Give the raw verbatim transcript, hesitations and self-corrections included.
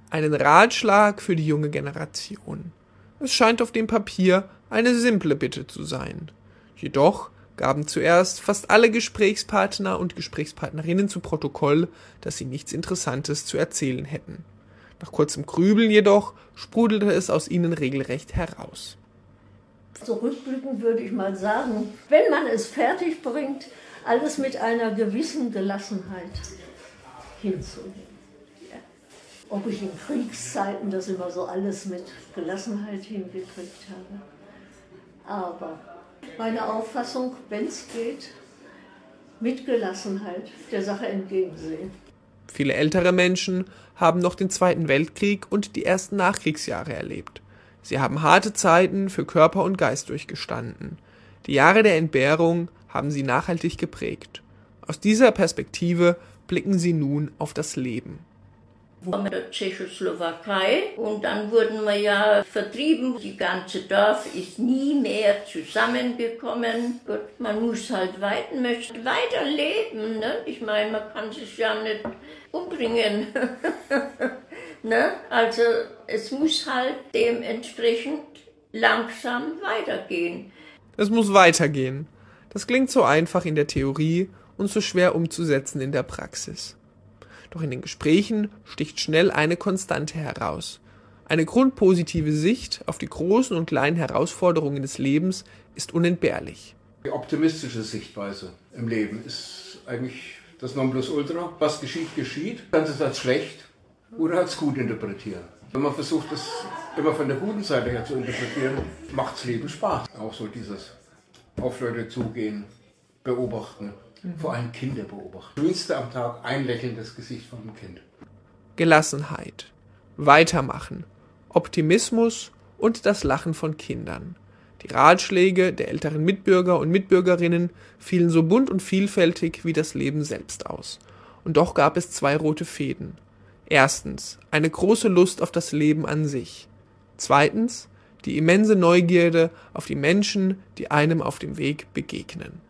einen Ratschlag für die junge Generation. Es scheint auf dem Papier eine simple Bitte zu sein. Jedoch gaben zuerst fast alle Gesprächspartner und Gesprächspartnerinnen zu Protokoll, dass sie nichts Interessantes zu erzählen hätten. Nach kurzem Grübeln jedoch sprudelte es aus ihnen regelrecht heraus. So rückblickend würde ich mal sagen, wenn man es fertig bringt, alles mit einer gewissen Gelassenheit hinzunehmen. Ja. Ob ich in Kriegszeiten das immer so alles mit Gelassenheit hingekriegt habe. Aber meine Auffassung, wenn es geht, mit Gelassenheit der Sache entgegensehen. Viele ältere Menschen haben noch den Zweiten Weltkrieg und die ersten Nachkriegsjahre erlebt. Sie haben harte Zeiten für Körper und Geist durchgestanden. Die Jahre der Entbehrung haben sie nachhaltig geprägt. Aus dieser Perspektive blicken sie nun auf das Leben. Mit der Tschechoslowakei und dann wurden wir ja vertrieben. Die ganze Dorf ist nie mehr zusammengekommen. Gut, man muss halt weiter, möchte weiterleben. Ne? Ich meine, man kann sich ja nicht umbringen. Ne? Also es muss halt dementsprechend langsam weitergehen. Es muss weitergehen. Das klingt so einfach in der Theorie und so schwer umzusetzen in der Praxis. Doch in den Gesprächen sticht schnell eine Konstante heraus. Eine grundpositive Sicht auf die großen und kleinen Herausforderungen des Lebens ist unentbehrlich. Die optimistische Sichtweise im Leben ist eigentlich das Nonplusultra. Was geschieht, geschieht. Kannst du es als schlecht oder als gut interpretieren. Wenn man versucht, das immer von der guten Seite her zu interpretieren, macht das Leben Spaß. Auch so dieses auf Leute zugehen, beobachten. Vor allem Kinder beobachten. Das Schönste am Tag, ein lächelndes Gesicht von einem Kind. Gelassenheit, Weitermachen, Optimismus und das Lachen von Kindern. Die Ratschläge der älteren Mitbürger und Mitbürgerinnen fielen so bunt und vielfältig wie das Leben selbst aus. Und doch gab es zwei rote Fäden. Erstens, eine große Lust auf das Leben an sich. Zweitens, die immense Neugierde auf die Menschen, die einem auf dem Weg begegnen.